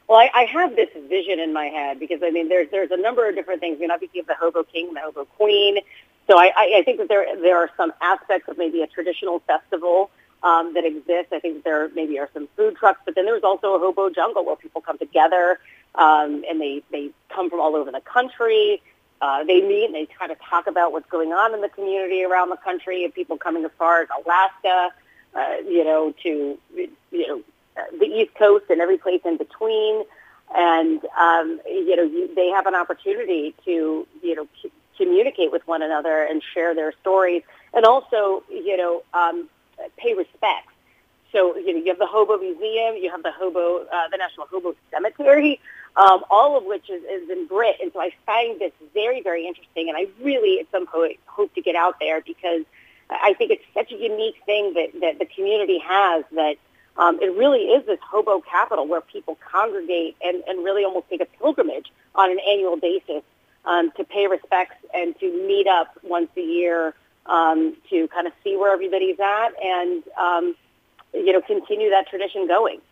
Well, I have this vision in my head because, I mean, there's a number of different things. I mean, obviously you have the Hobo King and the Hobo Queen. So I think that there are some aspects of maybe a traditional festival that exists. I think that there maybe are some food trucks, but then there's also a hobo jungle where people come together and they come from all over the country. They meet and they try to talk about what's going on in the community around the country, and people coming as far as Alaska, to the East Coast and every place in between. And they have an opportunity to communicate with one another and share their stories, and also pay respects. So you have the Hobo Museum, you have the National Hobo Cemetery, all of which is in Brit. And so I find this very, very interesting, and I really at some point hope to get out there because I think it's such a unique thing that the community has, that it really is this hobo capital where people congregate and really almost take a pilgrimage on an annual basis to pay respects and to meet up once a year to kind of see where everybody's at and continue that tradition going.